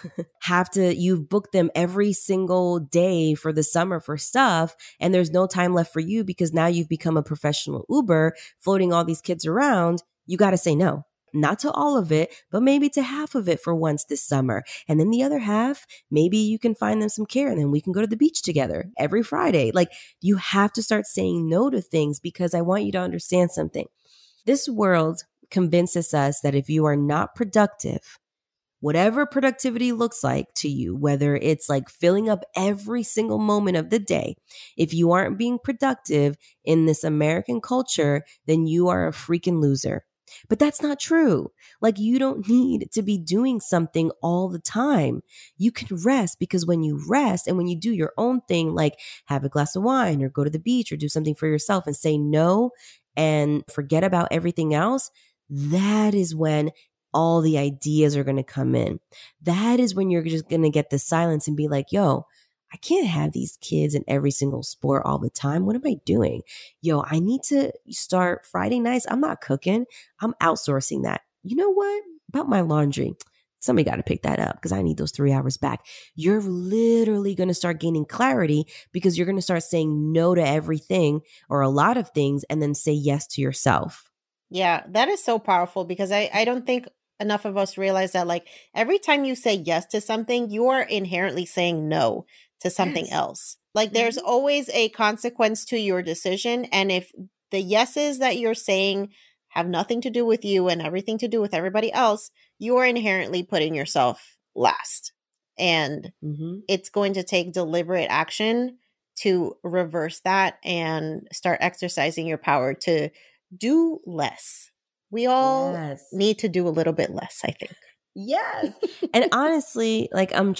you've booked them every single day for the summer for stuff, and there's no time left for you because now you've become a professional Uber floating all these kids around, you got to say no. Not to all of it, but maybe to half of it for once this summer. And then the other half, maybe you can find them some care and then we can go to the beach together every Friday. Like, you have to start saying no to things, because I want you to understand something. This world convinces us that if you are not productive, whatever productivity looks like to you, whether it's like filling up every single moment of the day, if you aren't being productive in this American culture, then you are a freaking loser. But that's not true. Like, you don't need to be doing something all the time. You can rest, because when you rest and when you do your own thing, like have a glass of wine or go to the beach or do something for yourself and say no and forget about everything else, that is when all the ideas are going to come in. That is when you're just going to get the silence and be like, yo, I can't have these kids in every single sport all the time. What am I doing? Yo, I need to start Friday nights. I'm not cooking. I'm outsourcing that. You know what? About my laundry, somebody got to pick that up because I need those 3 hours back. You're literally going to start gaining clarity, because you're going to start saying no to everything or a lot of things and then say yes to yourself. Yeah, that is so powerful, because I don't think enough of us realize that, like, every time you say yes to something, you are inherently saying no to something else. Like, there's always a consequence to your decision. And if the yeses that you're saying have nothing to do with you and everything to do with everybody else, you are inherently putting yourself last. And it's going to take deliberate action to reverse that and start exercising your power to do less. We all need to do a little bit less, I think. Yes. And honestly, like, I'm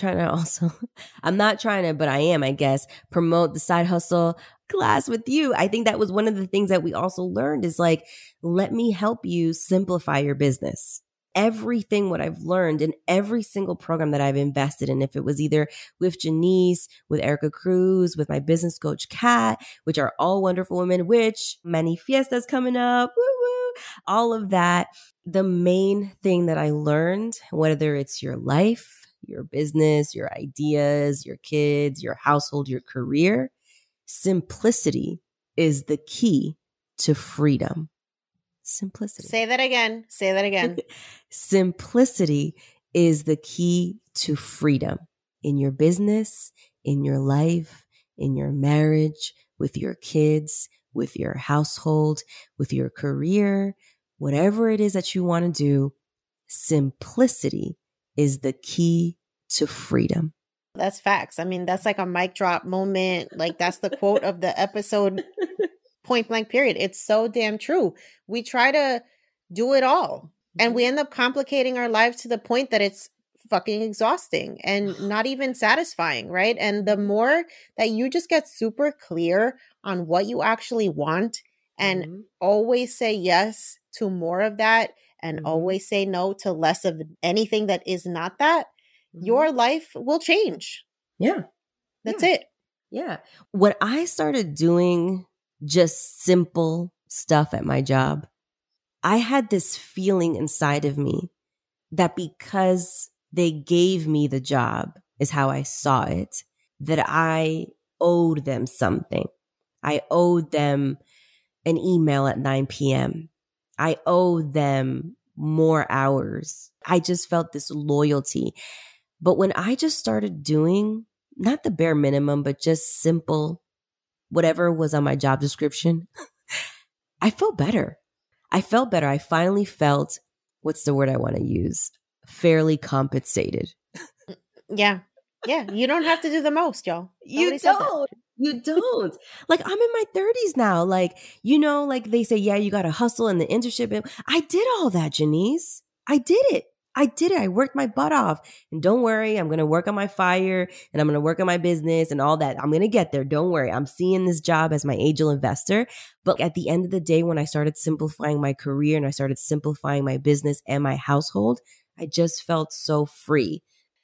not trying to, but I am, I guess, promote the side hustle class with you. I think that was one of the things that we also learned is like, let me help you simplify your business. Everything what I've learned in every single program that I've invested in, if it was either with Janice, with Erica Cruz, with my business coach, Kat, which are all wonderful women, which Manifiesta's coming up, woo woo, all of that. The main thing that I learned, whether it's your life, your business, your ideas, your kids, your household, your career, simplicity is the key to freedom. Simplicity. Say that again. Say that again. Simplicity is the key to freedom in your business, in your life, in your marriage, with your kids, with your household, with your career, whatever it is that you want to do, simplicity is the key to freedom. That's facts. I mean, that's like a mic drop moment. Like that's the quote of the episode, point blank period. It's so damn true. We try to do it all and we end up complicating our lives to the point that it's fucking exhausting and not even satisfying, right? And the more that you just get super clear on what you actually want and always say yes to more of that and always say no to less of anything that is not that, your life will change. Yeah. That's it. Yeah. When I started doing just simple stuff at my job, I had this feeling inside of me that because they gave me the job, is how I saw it, that I owed them something. I owed them an email at 9 p.m. I owed them more hours. I just felt this loyalty. But when I just started doing not the bare minimum, but just simple, whatever was on my job description, I felt better. I felt better. I finally felt, what's the word I want to use? Fairly compensated. Yeah. Yeah. You don't have to do the most, y'all. You don't. You don't. Like, I'm in my 30s now. Like, like they say, yeah, you got to hustle and the internship. I did all that, Janice. I did it. I worked my butt off. And don't worry, I'm going to work on my fire and I'm going to work on my business and all that. I'm going to get there. Don't worry. I'm seeing this job as my angel investor. But at the end of the day, when I started simplifying my career and I started simplifying my business and my household, I just felt so free.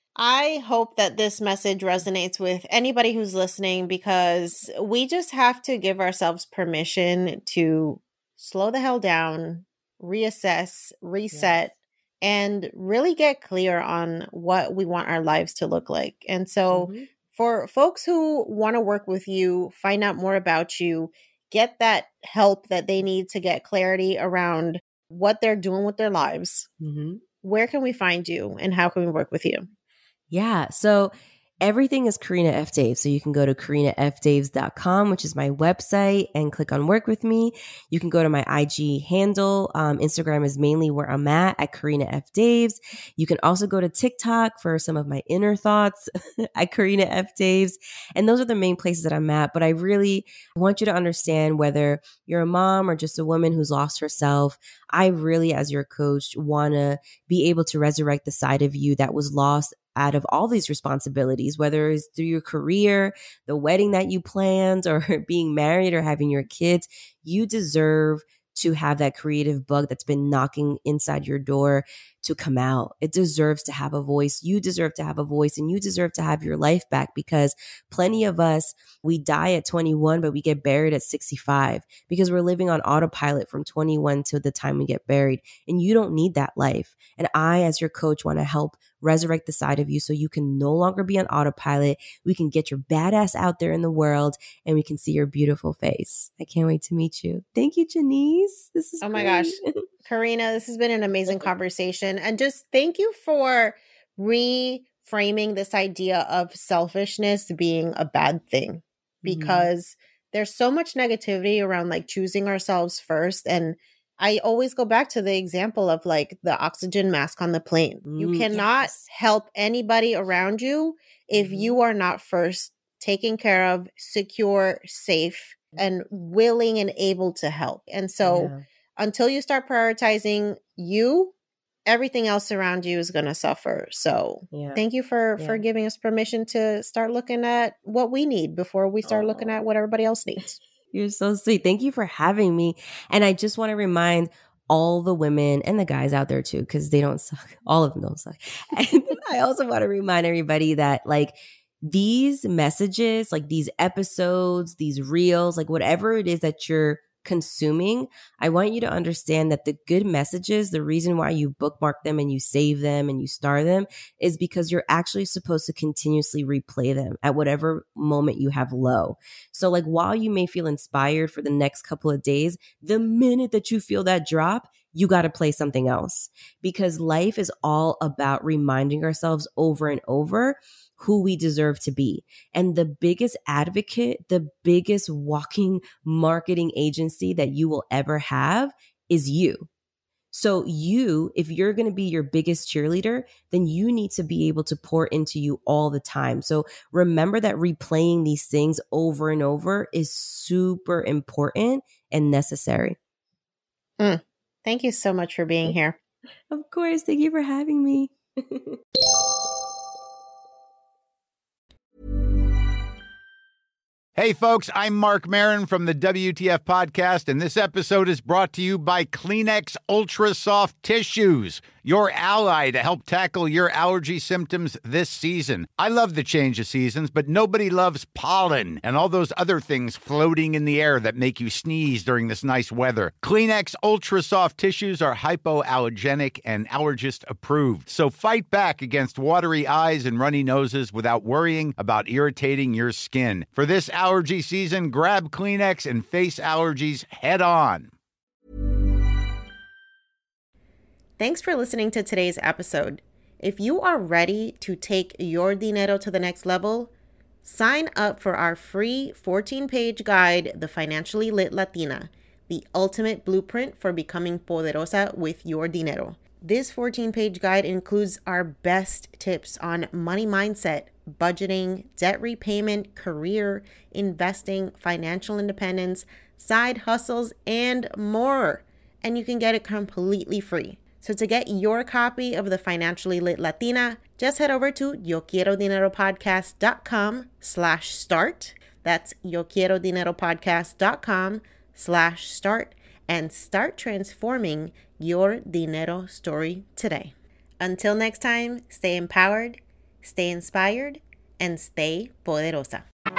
I hope that this message resonates with anybody who's listening, because we just have to give ourselves permission to slow the hell down, reassess, reset, and really get clear on what we want our lives to look like. And so for folks who want to work with you, find out more about you, get that help that they need to get clarity around what they're doing with their lives, where can we find you and how can we work with you? Yeah. So everything is Karina F. Daves. So you can go to KarinaFDaves.com, which is my website, and click on work with me. You can go to my IG handle. Instagram is mainly where I'm at Karina F. Daves. You can also go to TikTok for some of my inner thoughts at Karina F. Daves. And those are the main places that I'm at. But I really want you to understand, whether you're a mom or just a woman who's lost herself, I really, as your coach, want to be able to resurrect the side of you that was lost out of all these responsibilities, whether it's through your career, the wedding that you planned, or being married or having your kids. You deserve to have that creative bug that's been knocking inside your door to come out. It deserves to have a voice. You deserve to have a voice, and you deserve to have your life back, because plenty of us, we die at 21, but we get buried at 65 because we're living on autopilot from 21 to the time we get buried. And you don't need that life. And I, as your coach, want to help resurrect the side of you so you can no longer be on autopilot. We can get your badass out there in the world and we can see your beautiful face. I can't wait to meet you. Thank you, Janice. This is my gosh. Karina, this has been an amazing conversation. And just thank you for reframing this idea of selfishness being a bad thing, because there's so much negativity around like choosing ourselves first. And I always go back to the example of like the oxygen mask on the plane. You cannot help anybody around you if you are not first taken care of, secure, safe, and willing and able to help. And so until you start prioritizing you, everything else around you is going to suffer. So thank you for giving us permission to start looking at what we need before we start looking at what everybody else needs. You're so sweet. Thank you for having me. And I just want to remind all the women and the guys out there too, because they don't suck. All of them don't suck. And I also want to remind everybody that like these messages, like these episodes, these reels, like whatever it is that you're consuming, I want you to understand that the good messages, the reason why you bookmark them and you save them and you star them is because you're actually supposed to continuously replay them at whatever moment you have low. So like while you may feel inspired for the next couple of days, the minute that you feel that drop, you got to play something else, because life is all about reminding ourselves over and over who we deserve to be. And the biggest advocate, the biggest walking marketing agency that you will ever have is you. So you, if you're going to be your biggest cheerleader, then you need to be able to pour into you all the time. So remember that replaying these things over and over is super important and necessary. Thank you so much for being here. Of course. Thank you for having me. Hey, folks, I'm Mark Maron from the WTF Podcast, and this episode is brought to you by Kleenex Ultra Soft Tissues, your ally to help tackle your allergy symptoms this season. I love the change of seasons, but nobody loves pollen and all those other things floating in the air that make you sneeze during this nice weather. Kleenex Ultra Soft Tissues are hypoallergenic and allergist approved, so fight back against watery eyes and runny noses without worrying about irritating your skin. For this allergy season, grab Kleenex and face allergies head on. Thanks for listening to today's episode. If you are ready to take your dinero to the next level, sign up for our free 14-page guide, The Financially Lit Latina, the ultimate blueprint for becoming poderosa with your dinero. This 14-page guide includes our best tips on money mindset, budgeting, debt repayment, career, investing, financial independence, side hustles, and more. And you can get it completely free. So to get your copy of The Financially Lit Latina, just head over to yoquierodineropodcast.com/start. That's yoquierodineropodcast.com/start and start transforming your dinero story today. Until next time, stay empowered, stay inspired, and stay poderosa.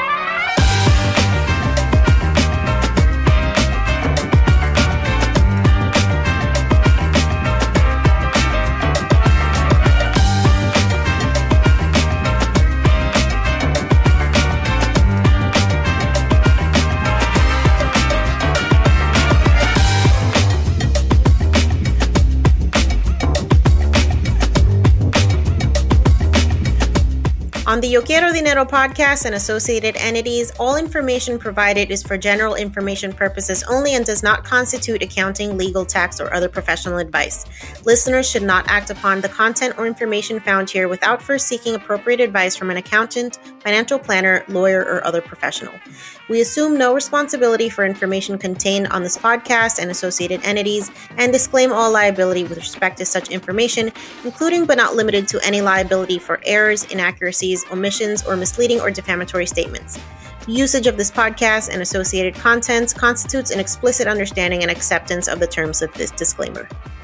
On the Yo Quiero Dinero podcast and associated entities, all information provided is for general information purposes only and does not constitute accounting, legal, tax, or other professional advice. Listeners should not act upon the content or information found here without first seeking appropriate advice from an accountant, financial planner, lawyer, or other professional. We assume no responsibility for information contained on this podcast and associated entities and disclaim all liability with respect to such information, including but not limited to any liability for errors, inaccuracies, omissions, or misleading or defamatory statements. Usage of this podcast and associated contents constitutes an explicit understanding and acceptance of the terms of this disclaimer.